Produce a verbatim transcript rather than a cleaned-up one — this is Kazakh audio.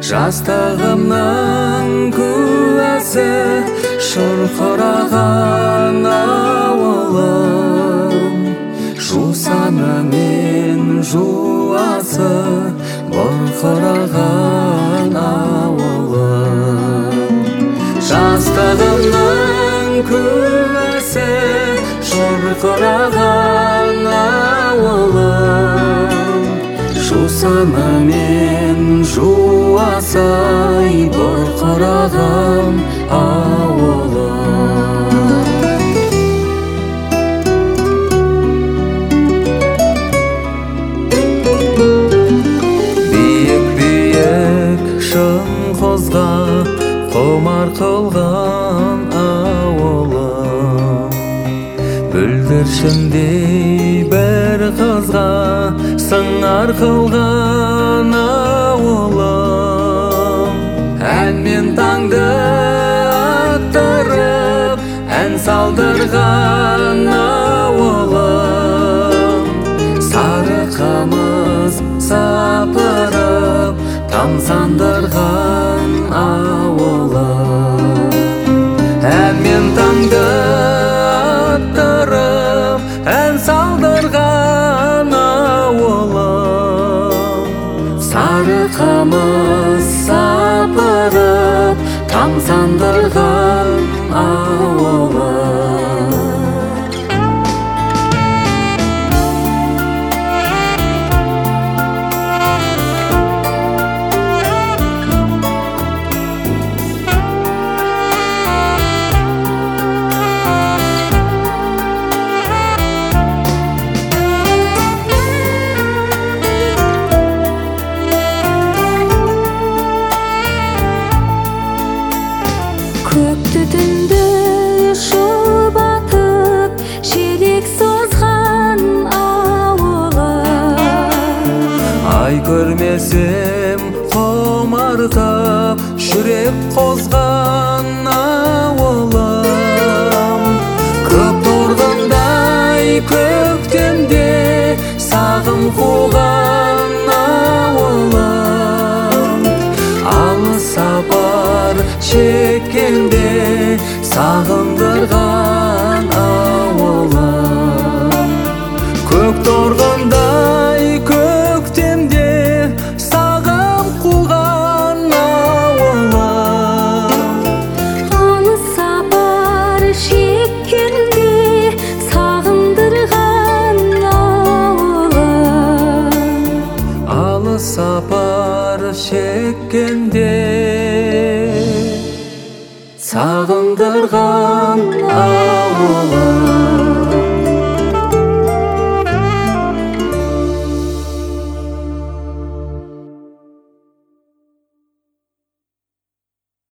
Жастығымның куәсі шұрқыраған ауылым, жусаны мен жуасы бұрқыраған ауылым. Жастығымның куәсі шұрқыраған ауылым, жусаны мен жуасы бұрқыраған ауылым. Биік-биік шыңғызға құмар қылған ауылым, бүлдіршіндей бір қызға сыңар қылған ауылым. Ән мен таңды аттырып, ән салдырған ауылым, сары қымыз сапырып, тамсандырған ауылым. Ән мен таңды аттырып, ән салдырған ауылым, сары қымыз сапырып, тамсандырған ауылым. Көк түтінді шұбатып, желек созған ауылым, Ай көрмесем құмартып, жүрек қозған ауылым. Көк торғындай көктемде сағым қуған ауылым, алыс сапар шеккенде сағындырған ауылым. Көк торғындай көктемде сағым қуған ауылым, алыс сапар шеккенде сағындырған ауылым, алыс сапар шеккенде сағындырған ауылым.